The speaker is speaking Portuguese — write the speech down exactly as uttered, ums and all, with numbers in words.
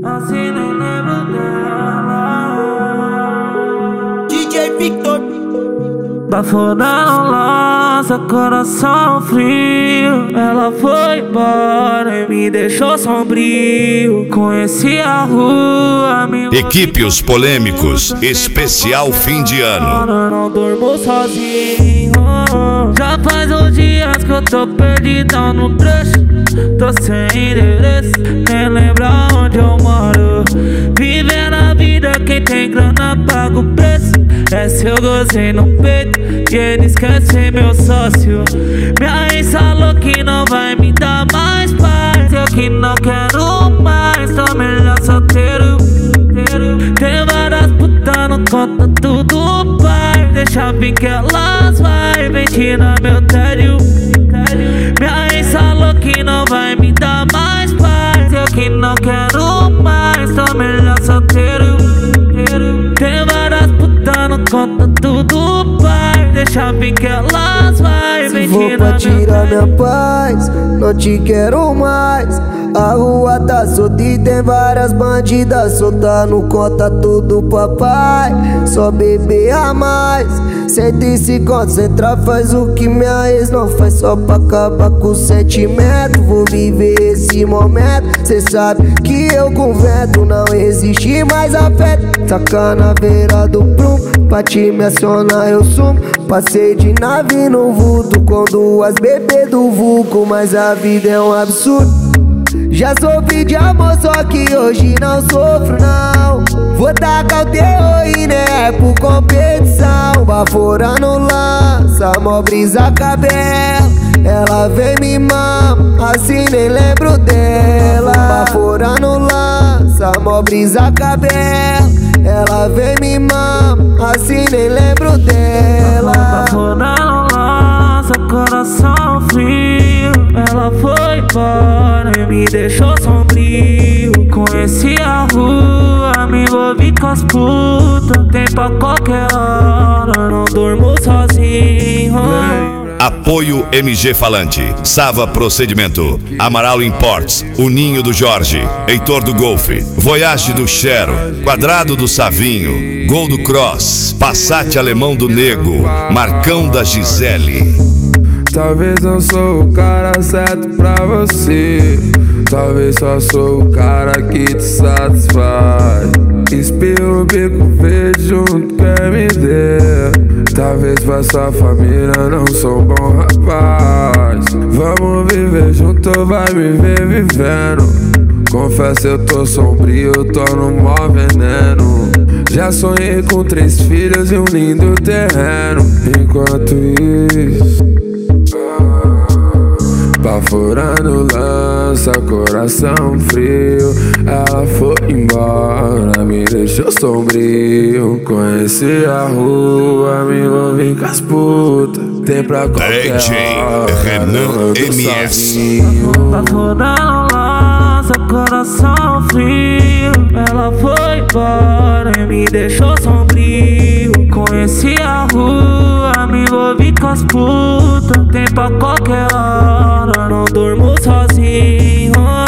Assim nem lembro dela. D J Victor. Baforando lança, coração frio. Ela foi embora e me deixou sombrio. Conheci a rua, me Equipe Os Polêmicos, especial fim de ano. não durmo sozinho. Já faz uns dias que eu tô perdidão no trecho. Tô sem endereço, nem lembro onde eu moro. Vivendo a vida, quem tem grana paga o preço. É se eu gozei no peito e ele esquece meu sócio. Minha ex falou que não vai me dar mais paz. Eu que não quero mais, tô melhor solteiro. Tem várias putas no conta tudo pai. Deixa vir que elas vai, vem tirar meu tédio. Minha ex falou que não vai me dar mais paz. Eu que não quero mais, tô melhor solteiro. Tem várias putas no conta tudo pai. Deixa vir que elas vai, vem Se for pra tirar minha paz, não te quero mais. A rua tá solta e tem várias bandidas solta no conta tudo papai. Só beber a mais. Senta e se concentra, faz o que minha ex não faz só pra acabar com o sentimento. Vou viver esse momento, cê sabe que eu com vento não existe mais afeto. Taca na beira do prumo, pra te me acionar eu sumo. Passei de nave no vulto com duas bebês do vulco, mas a vida é um absurdo. Já sofri de amor, só que hoje não sofro não. Vou tacar o terror e nem é por competição. Baforando lança, mó brisa cabelo. Ela vem me mama, assim nem lembro dela. Baforando lança, mó brisa cabelo. Ela vem me mama, assim nem lembro dela. Baforando lança, coração frio. Ela foi embora e me deixou sombrio. Conheci a rua, me envolvi com as putas. Tem pra qualquer hora, não durmo sozinho. Apoio M G Falante, Sava Procedimento, Amaral Imports, O Ninho do Jorge, Heitor do Golfe, Voyage do Chero, Quadrado do Savinho, Gol do Cross, Passat Alemão do Nego, Marcão da Gisele. Talvez não sou o cara certo pra você. Talvez só sou o cara que te satisfaz. Espirro o bico verde junto, quer me der. Talvez pra sua família não sou um bom rapaz. Vamos viver junto, vai me ver vivendo. Confesso eu tô sombrio, tô no mó veneno. Já sonhei com três filhos e um lindo terreno. Enquanto isso, baforando lança, coração frio. Ela foi embora, me deixou sombrio. Conheci a rua, me envolvi com as putas. Tem pra qualquer D J hora, Renan M S. Baforando lança, coração frio. Ela foi embora e me deixou sombrio. Conheci a rua, me envolvi com as putas. Tem pra qualquer hora, não durmo sozinho.